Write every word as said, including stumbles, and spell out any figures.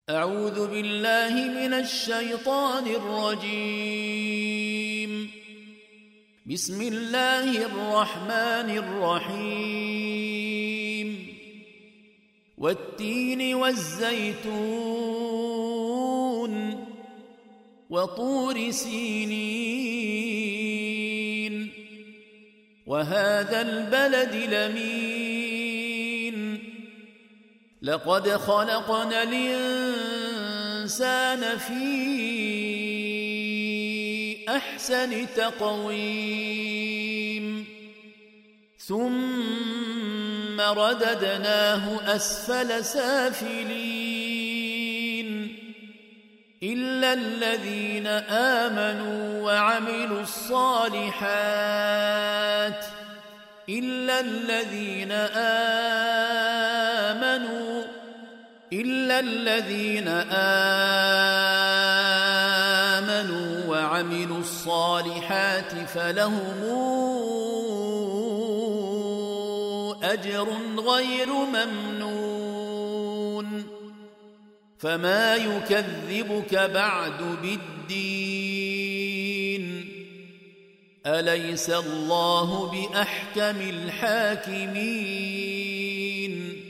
أعوذ بالله من الشيطان الرجيم. بسم الله الرحمن الرحيم. والتين والزيتون وطور سينين وهذا البلد الأمين لقد خلقنا الإنسان في أحسن تقويم ثم رددناه أسفل سافلين إلا الذين آمنوا وعملوا الصالحات إلا الذين آمنوا إلا الذين آمنوا وعملوا الصالحات فلهم أجر غير ممنون فما يكذبك بعد بالدين أليس الله بأحكم الحاكمين